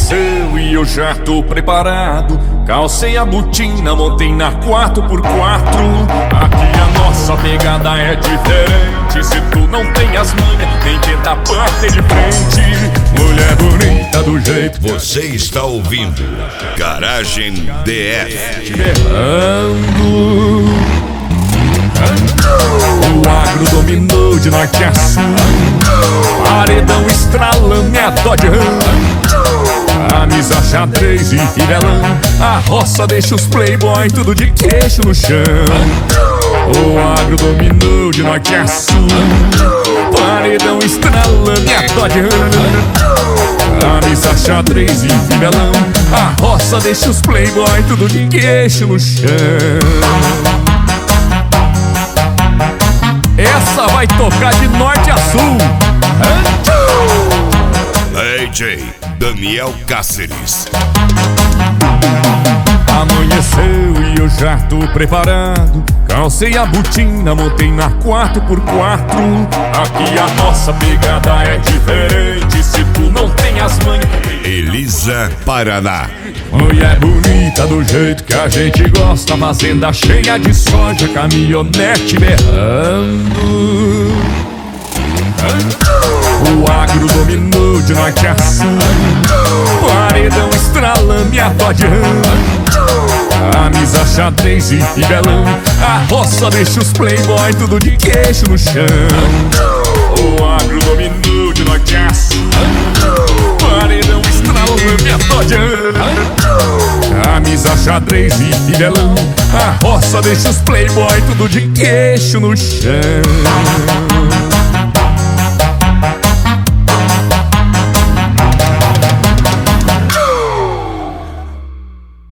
Amanheceu e eu já tô preparado. Calcei a botina, montei na 4x4. Aqui a nossa pegada é diferente. Se tu não tem as manhas, nem tenta bater de frente. Mulher bonita do jeito. Você está ouvindo Garagem DF. O agro dominou de norte a sul. Paredão estralando a Dodge Ram. Camisa xadrez e fivelão. A roça deixa os playboy tudo de queixo no chão. O agro dominou de norte a sul. Paredão estralando a Dodge Ram. Camisa xadrez e fivelão. A roça deixa os playboy tudo de queixo no chão. Essa vai tocar de norte a sul. DJ Daniel Cáceres. Amanheceu e eu já tô preparado. Calcei a botina, montei na 4x4. Aqui a nossa pegada é diferente. Se tu não tem as manhas. Elisa Paraná. Mulher bonita do jeito que a gente gosta. Fazenda cheia de soja, caminhonete berrando. O agro dominou de norte a sul. Paredão estralando e a Dodge Ram. Camisa xadrez e fivelão. A roça deixa os playboy tudo de queixo no chão. O agro dominou de norte a sul. Paredão estralando e a Dodge Ram. Camisa xadrez e fivelão. A roça deixa os playboy tudo de queixo no chão.